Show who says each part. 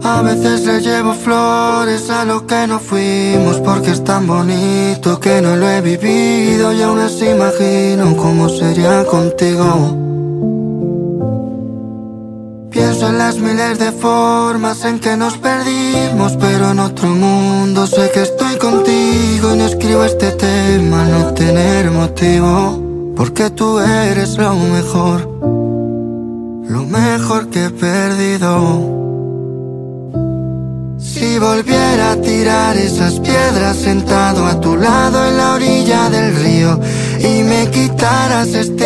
Speaker 1: A veces le llevo flores a lo que no fuimos, porque es tan bonito que no lo he vivido y aún así imagino cómo sería contigo. Pienso en las miles de formas en que nos perdimos, pero en otro mundo sé que estoy contigo y no escribo este tema al no tener motivo, porque tú eres lo mejor que he perdido. Si volviera a tirar esas piedras sentado a tu lado en la orilla del río y me quitaras este